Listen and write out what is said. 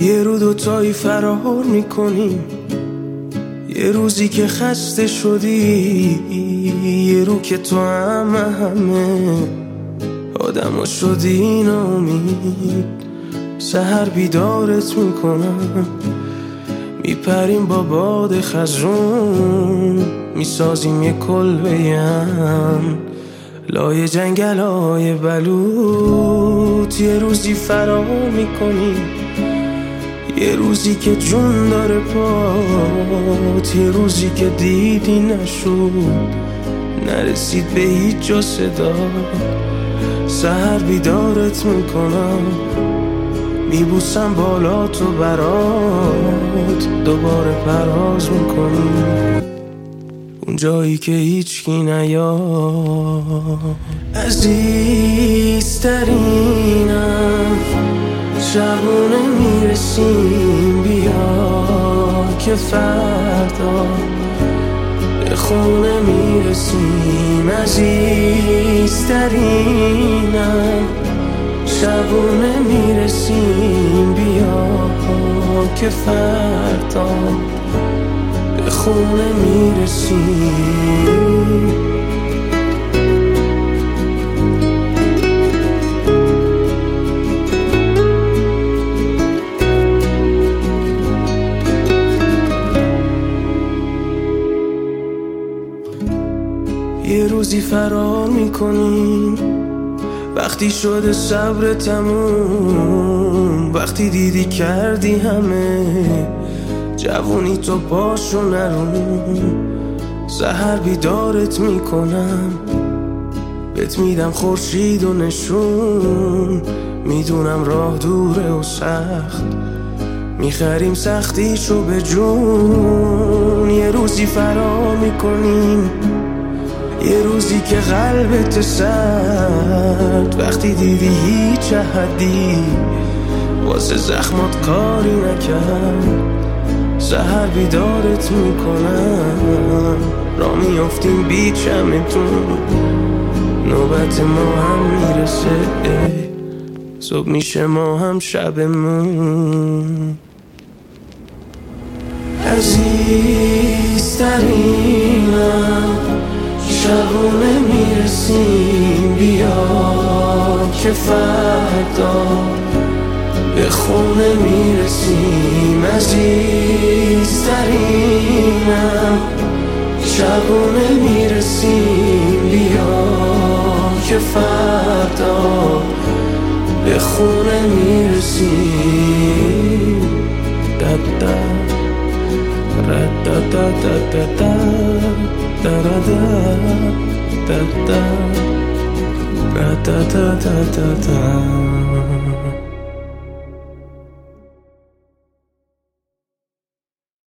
یه رو دوتایی فرار میکنیم، یه روزی که خسته شدی، یه رو که تو همه آدمو شدی ناامید. سحر بیدارت میکنم، میپریم با باد خزرون، میسازیم یه کلبه‌ام لای جنگلای بلوط. یه روزی فرار میکنیم، یه روزی که جون داره پات، یه روزی که دیدی نشد، نرسید به هیچ جا صدا. سحر بیدارت میکنم، میبوسم بالا تو برات، دوباره پرواز میکنیم اون جایی که هیچکی نیاد. عزیزترینم شبونه میرسیم، بیا که فردا به خونه میرسیم. عزیزترینم شبونه میرسیم، بیا که فردا به خونه میرسیم. یه روزی فرار میکنیم، وقتی شده صبر تموم، وقتی دیدی کردی همه جوونی تو پاشو نرون. سحر بیدارت میکنم، بهت میدم خورشید و نشون، میدونم راه دوره و سخت، میخریم سختیشو به جون. یه روزی فرار میکنیم، یه روزی که قلبت سرد، وقتی دیدی هیچ احدی واسه زخمات کاری نکرد. سحر بیدارت میکنم، را میافتیم بی چمتون، نوبت ما هم میرسه، صبح میشه ما هم شبمون. عزیزترینم شبونه میرسیم، بیا که فردا به خونه میرسیم. عزیزترینم شبونه میرسیم، بیا که فردا به خونه میرسیم. دادا ردادادادادا da da da da da da da da da.